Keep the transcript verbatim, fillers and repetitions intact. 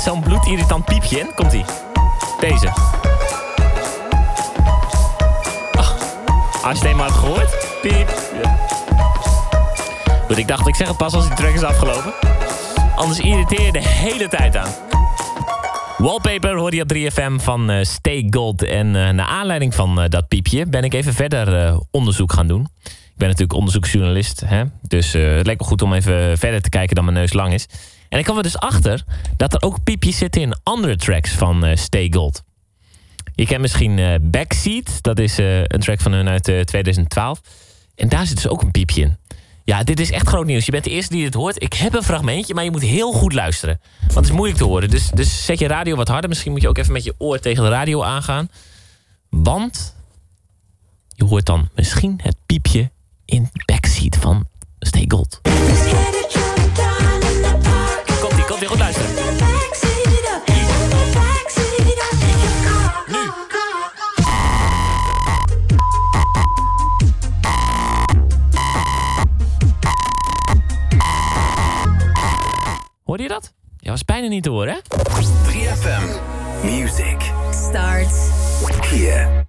zo'n bloedirritant piepje in. Komt-ie. Deze. Oh, als je het eenmaal hebt gehoord. Piep. Ja. Goed, ik dacht, ik zeg het pas als die track is afgelopen. Anders irriteer je de hele tijd aan. Wallpaper hoor je op drie F M van uh, Stay Gold. En uh, naar aanleiding van uh, dat piepje ben ik even verder uh, onderzoek gaan doen. Ik ben natuurlijk onderzoeksjournalist. Hè? Dus uh, het leek me goed om even verder te kijken dan mijn neus lang is. En ik kwam er dus achter dat er ook piepjes zitten in andere tracks van uh, Stay Gold. Je kent misschien uh, Backseat. Dat is uh, een track van hun uit uh, twintig twaalf. En daar zit dus ook een piepje in. Ja, dit is echt groot nieuws. Je bent de eerste die dit hoort. Ik heb een fragmentje, maar je moet heel goed luisteren. Want het is moeilijk te horen. Dus, dus zet je radio wat harder. Misschien moet je ook even met je oor tegen de radio aangaan. Want je hoort dan misschien het piepje in Backseat van Stay Gold. Komt-ie, komt-ie, goed luisteren. Nu. Hoorde je dat? Ja, was bijna niet te horen, hè? drie F M. Music starts here.